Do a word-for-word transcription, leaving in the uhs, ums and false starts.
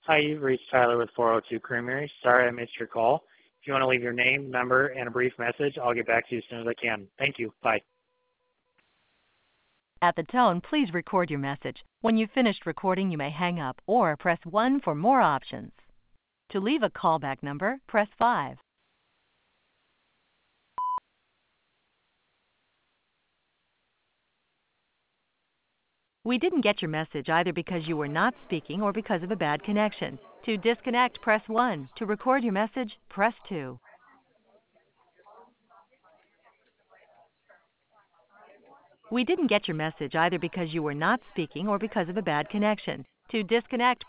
Hi, you've reached Tyler with four oh two Creamery. Sorry I missed your call. If you want to leave your name, number, and a brief message, I'll get back to you as soon as I can. Thank you. Bye. At the tone, please record your message. When you've finished recording, you may hang up or press one for more options. To leave a callback number, press five. We didn't get your message either because you were not speaking or because of a bad connection. To disconnect, press one. To record your message, press two. We didn't get your message either because you were not speaking or because of a bad connection. To disconnect,